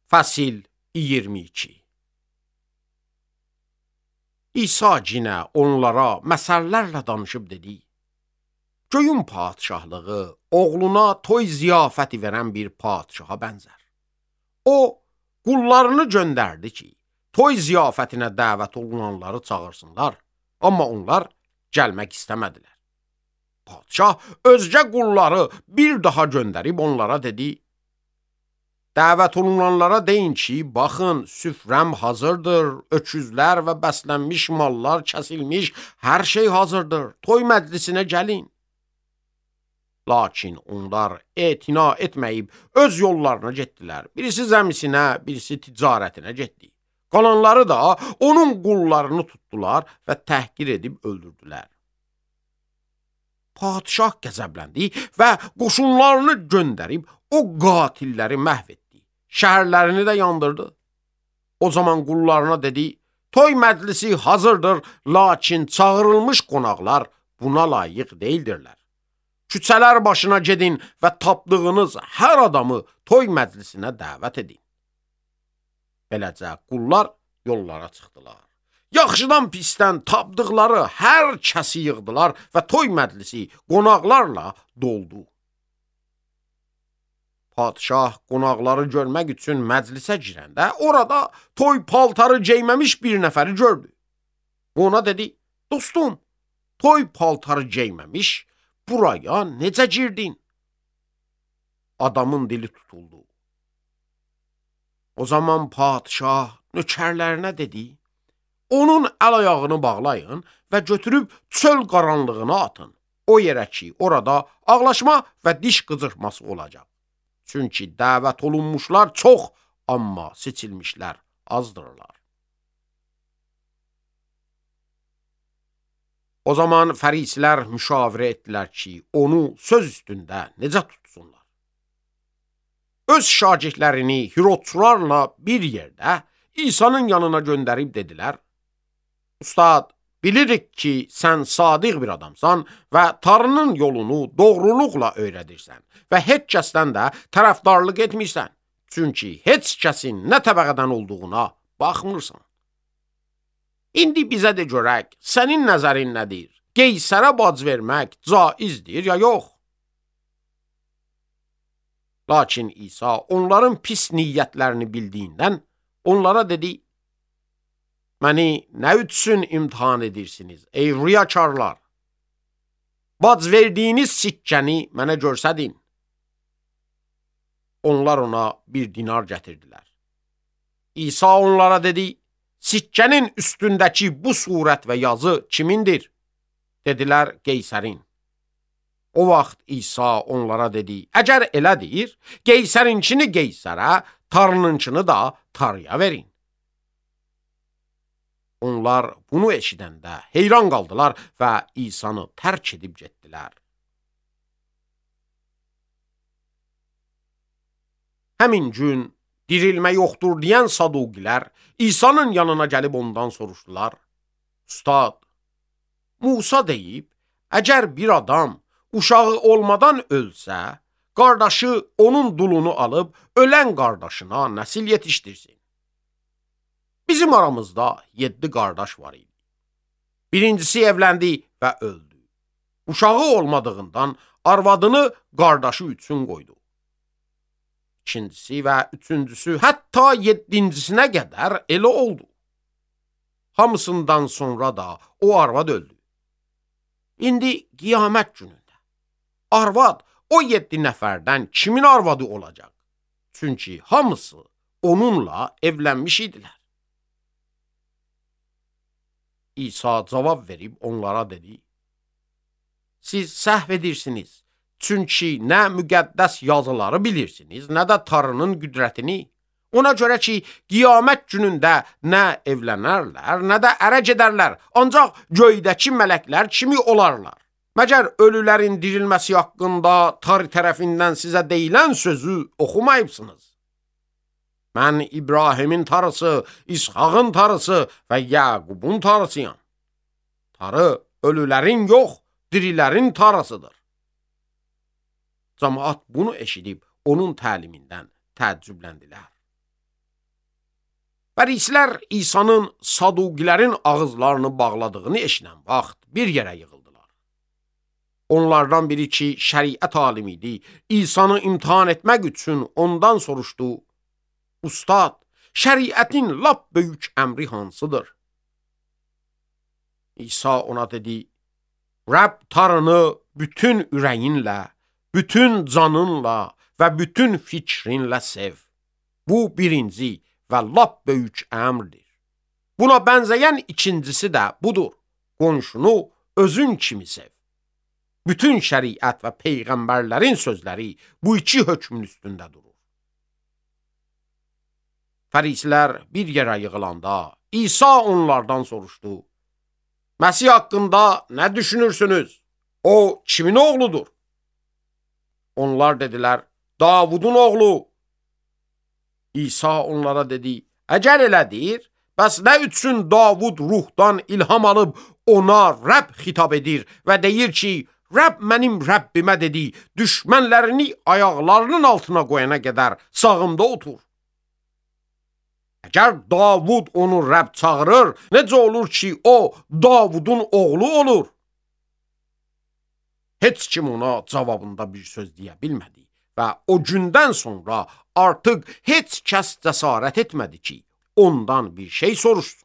Fəsil 22. İsa cinə onlara məsəllərlə danışıb dedi: Göyün padişahlığı oğluna toy ziyafəti verən bir padişaha bənzər. O, qullarını göndərdi ki, toy ziyafətinə dəvət olunanları çağırsınlar, amma onlar gəlmək istəmədilər. Padişah özgə qulları bir daha göndərib onlara dedi: Dəvət olunanlara deyin ki, baxın, süfrəm hazırdır, öküzlər və bəslənmiş mallar kəsilmiş, hər şey hazırdır, toy məclisinə gəlin. Lakin onlar etina etməyib öz yollarına getdilər. Birisi zəmisinə, birisi ticarətinə getdi. Qalanları da onun qullarını tutdular və təhqir edib öldürdülər. Padişah qəzəbləndi və qoşunlarını göndərib o qatilləri məhv etdi. Şəhərlərini də yandırdı. O zaman qullarına dedi: Toy məclisi hazırdır, lakin çağırılmış qonaqlar buna layiq deyildirlər. Küçələr başına gedin və tapdığınız hər adamı toy məclisinə dəvət edin. Beləcə qullar yollara çıxdılar. Yaxşıdan pisdən tapdıqları hər kəsi yığdılar və toy məclisi qonaqlarla doldu. Padişah qonaqları görmək üçün məclisə girəndə orada toy paltarı geyməmiş bir nəfəri gördü. Ona dedi: Dostum, toy paltarı geyməmiş buraya necə girdin? Adamın dili tutuldu. O zaman padişah nökərlərinə dedi: Onun əl-ayağını bağlayın və götürüb çöl qaranlığına atın. O yerə ki, orada ağlaşma və diş qıcırtması olacaq. Çünki dəvət olunmuşlar çox, amma seçilmişlər azdırlar. O zaman fərisilər müşavirə etdilər ki, onu söz üstündə necə tutsunlar. Öz şagirdlərini Hirodçularla bir yerdə İsa'nın yanına göndərib dedilər: Ustad, bilirik ki, sən sadiq bir adamsan və Tanrının yolunu doğruluqla öyrədirsən və heç kəsdən də tərəfdarlıq etmirsən. Çünki heç kəsin nə təbəqədən olduğuna baxmırsan. İndi bizə də görək, sənin nəzərin nədir? Qeysərə bac vermək caizdir ya yox? Lakin İsa onların pis niyyətlərini bildiyindən onlara dedi: Məni nə üçün imtihan edirsiniz, ey riyakarlar? Bac verdiyiniz sikkəni mənə görsədin. Onlar ona bir dinar gətirdilər. İsa onlara dedi: Sikkənin üstündəki bu surət və yazı kimindir? Dedilər: Qeysərin. O vaxt İsa onlara dedi: Əgər elədir, Qeysərinkini Qeysərə, Tanrınınkini da Tanrıya verin. Onlar bunu eşidəndə heyran qaldılar və İsa'nı tərk edib getdilər. Həmin gün dirilmə yoxdur deyən Saduqilər İsa'nın yanına gəlib ondan soruşdular: Ustad, Musa deyib, əgər bir adam uşağı olmadan ölsə, qardaşı onun dulunu alıb ölən qardaşına nəsil yetişdirsin. Bizim aramızda 7 qardaş var idi. Birincisi evləndi və öldü. Uşağı olmadığından arvadını qardaşı üçün qoydu. İkincisi və üçüncüsü, hətta 7-cisinə qədər elə oldu. Hamısından sonra da o arvad öldü. İndi qiyamət günündə arvad o 7 nəfərdən kimin arvadı olacaq? Çünki hamısı onunla evlənmiş idilər. İsa cavab verib onlara dedi: Siz səhv edirsiniz. Çünki nə müqəddəs yazıları bilirsiniz, nə də Tanrının qüdrətini. Ona görə ki, qiyamət günündə nə evlənərlər, nə də ərə gedərlər, ancaq göydəki mələklər kimi olarlar. Məgər ölülərin dirilməsi haqqında Tanrı tərəfindən sizə deyilən sözü oxumayıbsınız? Mən İbrahimin Tanrısı, İshağın Tanrısı və Yaqubun Tanrısıyam. Tanrı ölülərin yox, dirilərin Tanrısıdır. Cəmaət bunu eşidib onun təlimindən təəccübləndilər. Fərisilər İsa'nın Saduqilərin ağızlarını bağladığını eşidən vaxt bir yerə yığıldılar. Onlardan biri ki, şəriət alimi idi, İsa'nı imtahan etmək üçün ondan soruşdu: Ustad, şəriətin lap böyük əmri hansıdır? İsa ona dedi: Rəbb Tanrını bütün ürəyinlə, bütün canınla və bütün fikrinlə sev. Bu birinci və lap böyük əmrdir. Buna bənzəyən ikincisi də budur: qonşunu özün kimi sev. Bütün şəriət və peyğəmbərlərin sözləri bu iki hökmün üstündə durur. Fərisilər bir yerə yığılanda İsa onlardan soruşdu: Məsih haqqında nə düşünürsünüz? O kimin oğludur? Onlar dedilər: Davudun oğlu. İsa onlara dedi: Əgər elədir, bəs nə üçün Davud ruhdan ilham alıb ona Rəbb xitab edir və deyir ki, Rəbb mənim Rəbbimə dedi, düşmənlərini ayaqlarının altına qoyana qədər sağımda otur. Əgər Davud onu Rəbb çağırır, necə olur ki, o Davudun oğlu olur? Heç kim ona cavabında bir söz deyə bilmədi və o gündən sonra artıq heç kəs cəsarət etmədi ki, ondan bir şey soruşsun.